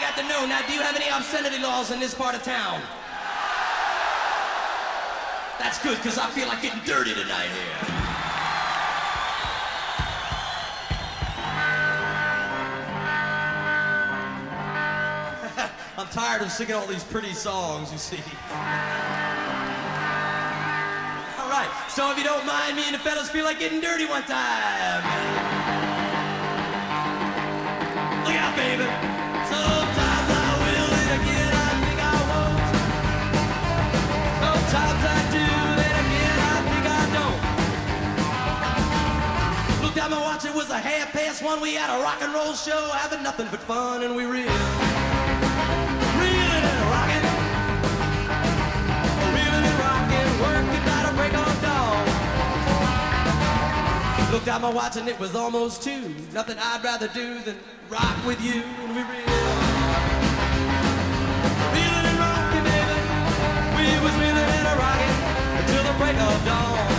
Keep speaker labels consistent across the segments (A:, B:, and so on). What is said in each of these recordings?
A: got to know, now do you have any obscenity laws in this part of town? That's good, because I feel like getting dirty tonight here. I'm tired of singing all these pretty songs, you see. All right, so if you don't mind, me and the fellas feel like getting dirty one time. Look out, baby. Sometimes I will, and again I think I won't. Sometimes I do, then again I think I don't. Looked at my watch, it was a 1:30. We had a rock and roll show, having nothing but fun, and we reeled. Reeling and rocking. Reeling and rocking, working by the break of dawn. Looked at my watch and it was almost 2. Nothing I'd rather do than rock with you, and we reeled. Reeling and rocking, baby. We was reeling and rocking until the break of dawn.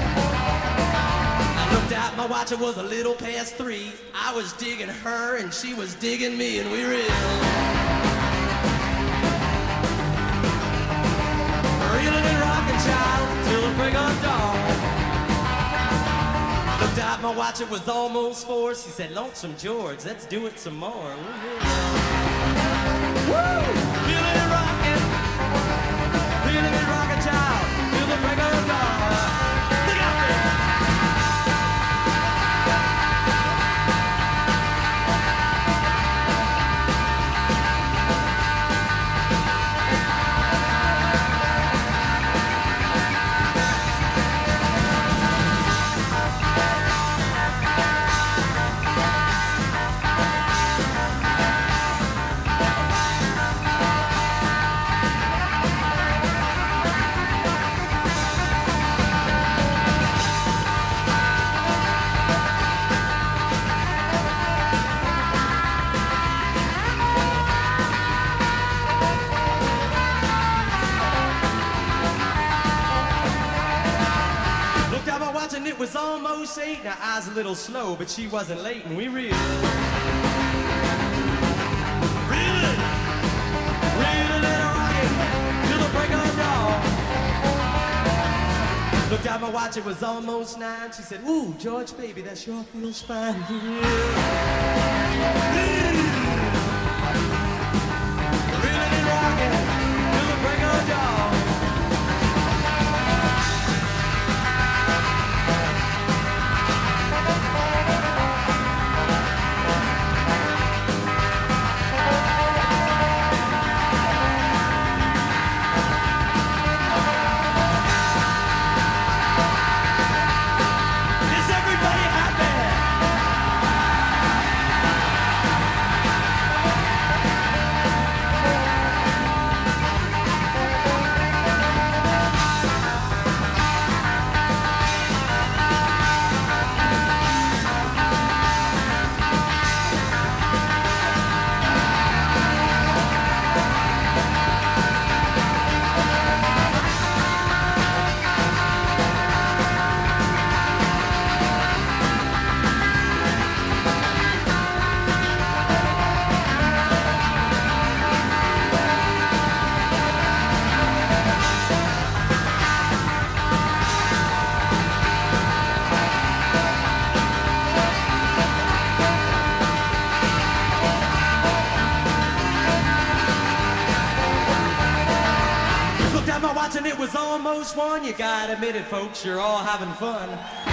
A: I looked at my watch, it was a little past 3. I was digging her and she was digging me, and we reeled. Reeling and rocking, child, till the break of dawn. Looked at my watch, it was almost 4. She said, Lonesome George, let's do it some more. Woo! Reeling and rocking, child, till the break of dawn. Look out there! And it was almost 8. Now I was a little slow, but she wasn't late, and we reeled. Reeling, reeling and rocking till the break of dawn. Looked at my watch, it was almost 9. She said, Ooh, George, baby, that sure feels fine. Reeling and rocking till the break of dawn. And it was almost 1. You gotta admit it, folks, you're all having fun.